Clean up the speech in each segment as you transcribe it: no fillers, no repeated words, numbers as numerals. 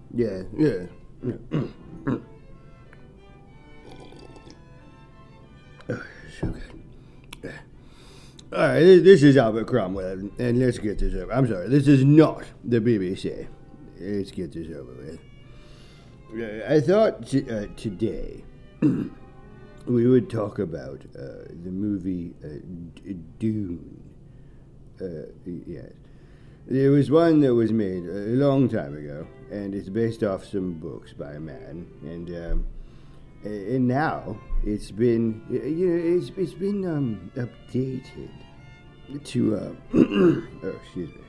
Yeah, yeah. So good. All right, this is Albert Cromwell, and let's get this over. I'm sorry, this is not the BBC. Let's get this over with. I thought today we would talk about the movie Dune. Yes. There was one that was made a long time ago, and it's based off some books by a man, and now it's been it's been updated to oh, excuse me,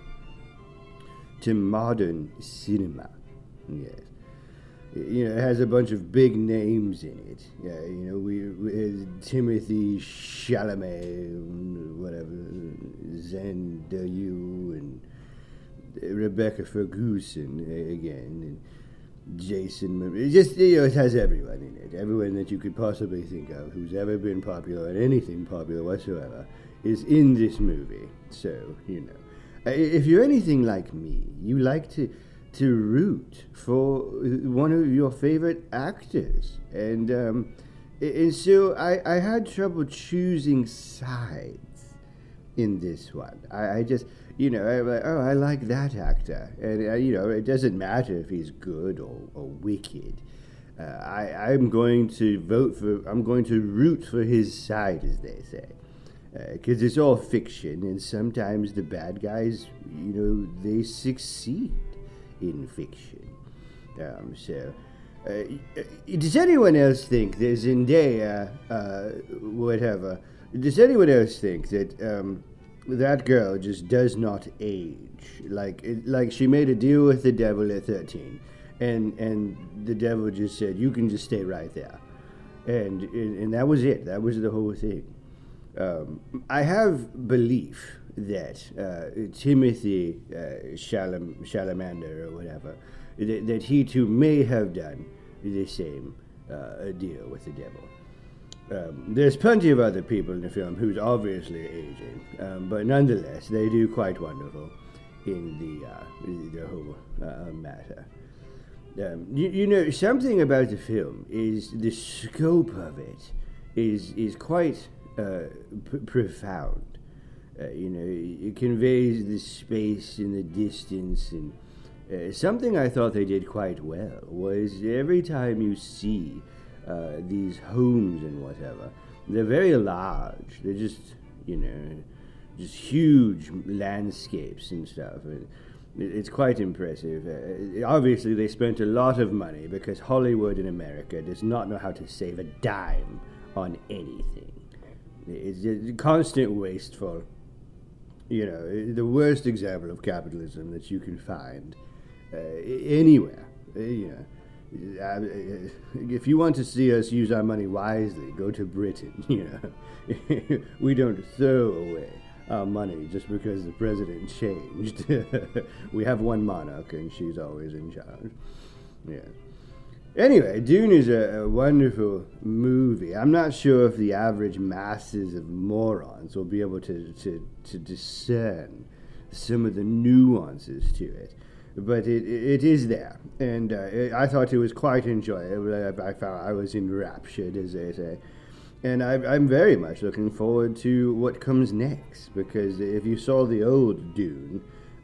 to modern cinema. Yes. It has a bunch of big names in it. Yeah, we Timothy Chalamet, whatever, Zendaya, and Rebecca Ferguson again, and Jason. It has everyone in it. Everyone that you could possibly think of who's ever been popular or anything popular whatsoever is in this movie. So, if you're anything like me, you like to root for one of your favorite actors. And so I had trouble choosing sides in this one. I just, I'm like, oh, I like that actor. And, it doesn't matter if he's good or wicked. I'm going to I'm going to root for his side, as they say. Because it's all fiction, and sometimes the bad guys, they succeed in fiction. Does anyone else think that Zendaya, whatever, does anyone else think that that girl just does not age? Like she made a deal with the devil at 13, and the devil just said, you can just stay right there. And that was it. That was the whole thing. I have belief that Timothy Chalamander or whatever, that he too may have done the same deal with the devil. There's plenty of other people in the film who's obviously aging, but nonetheless, they do quite wonderful in the whole matter. Something about the film is the scope of it is quite profound. It conveys the space and the distance, and something I thought they did quite well was every time you see these homes and whatever, they're very large. They're just, just huge landscapes and stuff. It's quite impressive. Obviously, they spent a lot of money because Hollywood in America does not know how to save a dime on anything. It's just constant wasteful. The worst example of capitalism that you can find anywhere. If you want to see us use our money wisely, go to Britain. We don't throw away our money just because the president changed. We have one monarch, and she's always in charge. Yeah. Anyway, Dune is a wonderful movie. I'm not sure if the average masses of morons will be able to discern some of the nuances to it. But it is there. And I thought it was quite enjoyable. I found I was enraptured, as they say. And I'm very much looking forward to what comes next. Because if you saw the old Dune,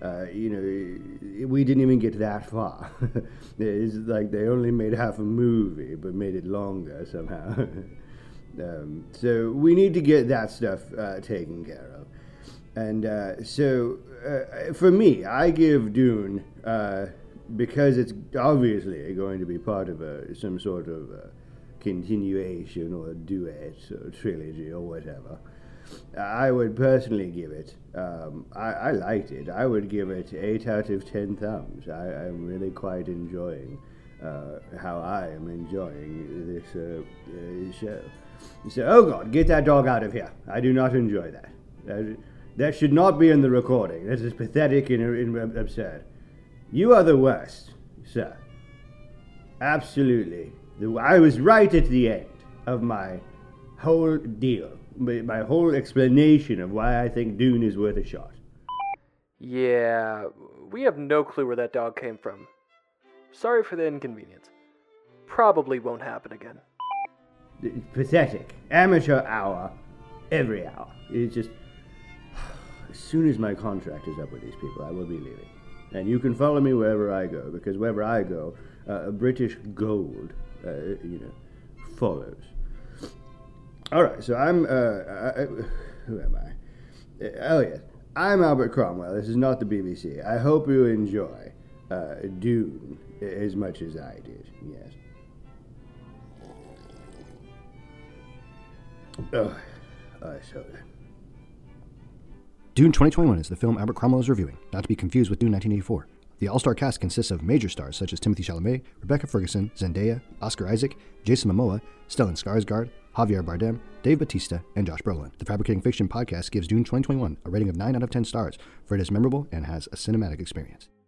we didn't even get that far. It's like they only made half a movie, but made it longer somehow. So we need to get that stuff taken care of. And for me, I give Dune, because it's obviously going to be part of some sort of continuation or duet or trilogy or whatever. I would personally give it, I liked it. I would give it 8 out of 10 thumbs. I'm really quite enjoying how I am enjoying this show. So, oh God, get that dog out of here. I do not enjoy that. That should not be in the recording. That is pathetic and absurd. You are the worst, sir. Absolutely. I was right at the end of my whole deal. My whole explanation of why I think Dune is worth a shot. Yeah, we have no clue where that dog came from. Sorry for the inconvenience. Probably won't happen again. It's pathetic. Amateur hour. Every hour. It's just... As soon as my contract is up with these people, I will be leaving. And you can follow me wherever I go, because wherever I go, British gold, follows. All right, so I'm, who am I? Oh, yes. I'm Albert Cromwell. This is not the BBC. I hope you enjoy Dune as much as I did, yes. Oh, so good. Dune 2021 is the film Albert Cromwell is reviewing, not to be confused with Dune 1984. The all-star cast consists of major stars such as Timothée Chalamet, Rebecca Ferguson, Zendaya, Oscar Isaac, Jason Momoa, Stellan Skarsgård, Javier Bardem, Dave Bautista, and Josh Brolin. The Fabricating Fiction podcast gives Dune 2021 a rating of 9 out of 10 stars, for it is memorable and has a cinematic experience.